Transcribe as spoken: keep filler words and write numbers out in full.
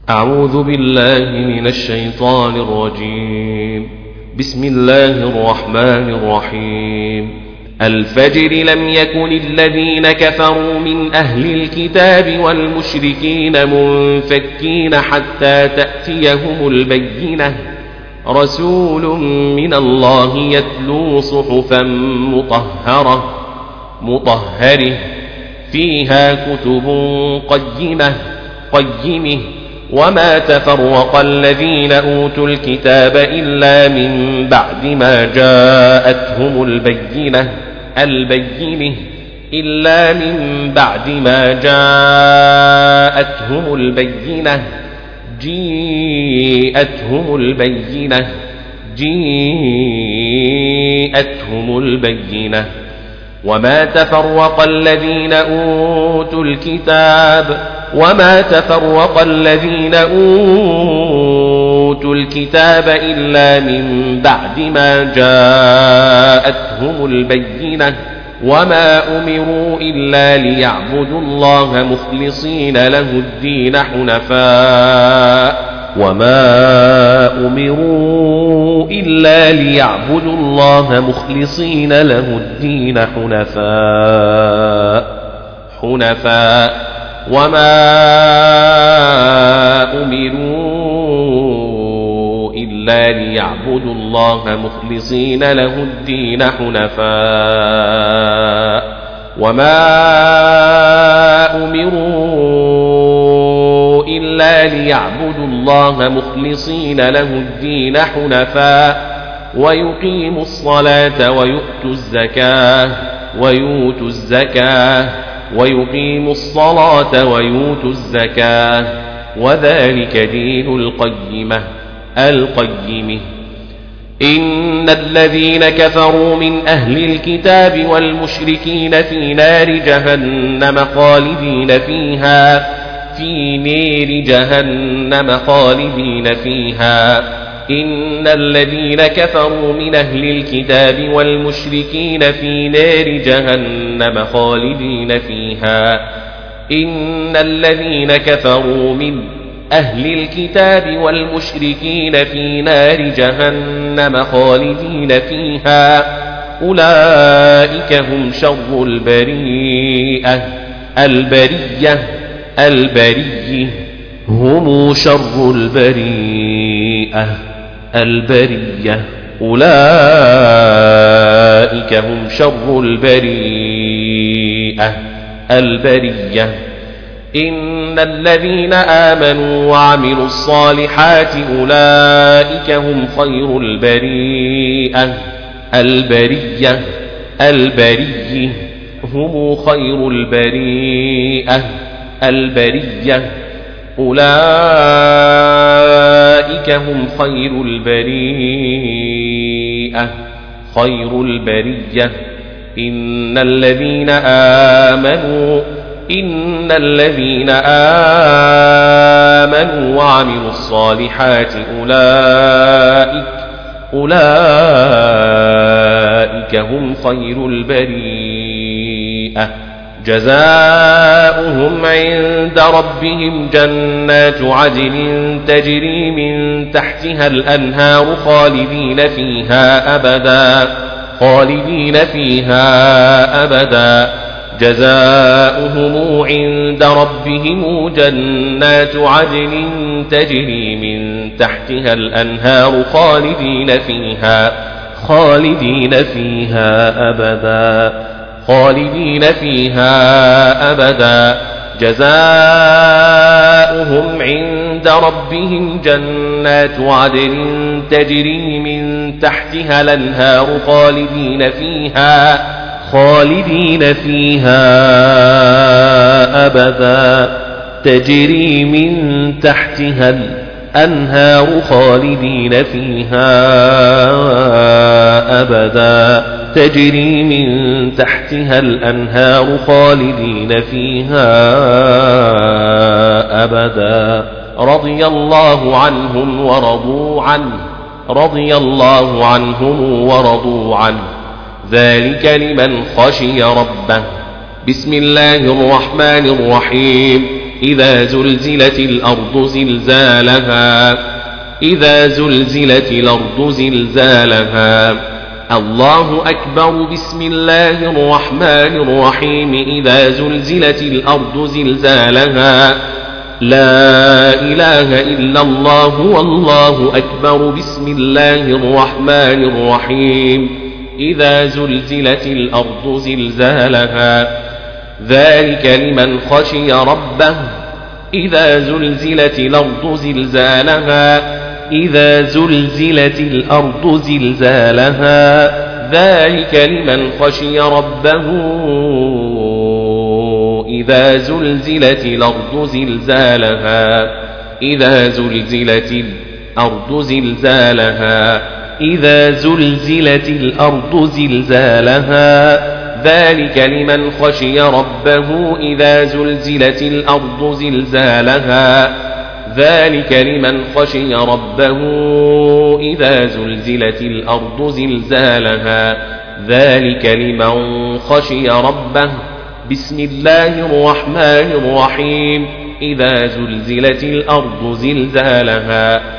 أعوذ بالله من الشيطان الرجيم. بسم الله الرحمن الرحيم. الفجر. لم يكن الذين كفروا من أهل الكتاب والمشركين منفكين حتى تأتيهم البينة، رسول من الله يتلو صحفا مطهرة مطهرة فيها كتب قيمة قيمه وما تفرق الذين أوتوا الكتاب إلا من بعد ما جاءتهم البينة البينة إلا من بعد ما جاءتهم البينة جيءتهم البينة جيءتهم البينة وما تفرق الذين أوتوا الكتاب وما تفرق الذين أوتوا الكتاب إلا من بعد ما جاءتهم البينة وما أمروا إلا ليعبدوا الله مخلصين له الدين حنفاء وما أمروا إلا ليعبدوا الله مخلصين له الدين حنفاء حنفاء وما أمروا إلا ليعبدوا الله مخلصين له الدين حنفاء وما أمروا إلا ليعبدوا الله مخلصين له الدين حنفاء ويقيموا الصلاة ويؤتوا الزكاة ويؤتوا الزكاة ويقيموا الصلاة ويؤتوا الزكاة وذلك دين القيمة القيم. إن الذين كفروا من أهل الكتاب والمشركين في نار جهنم خالدين فيها في نار جهنم خالدين فيها. إن الذين كفروا من أهل الكتاب والمشركين في نار جهنم خالدين فيها. إن الذين كفروا من أهل الكتاب والمشركين في نار جهنم خالدين فيها أولئك هم شر البريئة البرية البرية هم شر البريئة البرية أولئك هم شر البريئة البرية. إن الذين آمنوا وعملوا الصالحات أولئك هم خير البريئة البرية البرية هم خير البريئة البرية أولئك هم خير البريئة خير البرية. إن الذين آمنوا إن الذين آمنوا وعملوا الصالحات أولئك أولئك هم خير البريئة جزاؤهم عند ربهم جنات عدن تجري من تحتها الأنهار خالدين فيها أبدا خالدين فيها أبدا جزاؤهم عند ربهم جنات عدن تجري من تحتها الأنهار خالدين فيها خالدين فيها أبدا خالدين فيها أبدا جزاؤهم عند ربهم جنات عدن تجري من تحتها الأنهار خالدين فيها خالدين فيها أبدا تجري من تحتها الأنهار خالدين فيها أبدا تجري من تحتها الأنهار خالدين فيها أبدا رضي الله عنهم ورضوا عنه رضي الله عنهم ورضوا عنه ذلك لمن خشي ربه. بسم الله الرحمن الرحيم. إذا زلزلت الأرض زلزالها إذا زلزلت الأرض زلزالها. الله أكبر. بسم الله الرحمن الرحيم. إذا زلزلت الأرض زلزالها. لا إله إلا الله والله أكبر. بسم الله الرحمن الرحيم. إذا زلزلت الأرض زلزالها. ذلك لمن خشي ربه. إذا زلزلت الأرض زلزالها. إذا زلزلت الأرض زلزالها. ذلك لمن خشي ربه. إذا زلزلت الأرض زلزالها. إذا زلزلت الأرض زلزالها. إذا زلزلت الأرض زلزالها. ذلك لمن خشي ربه. إذا زلزلت الأرض زلزالها. ذلك لمن خشي ربه. إذا زلزلت الأرض زلزالها. ذلك لمن خشي ربه. بسم الله الرحمن الرحيم. إذا زلزلت الأرض زلزالها.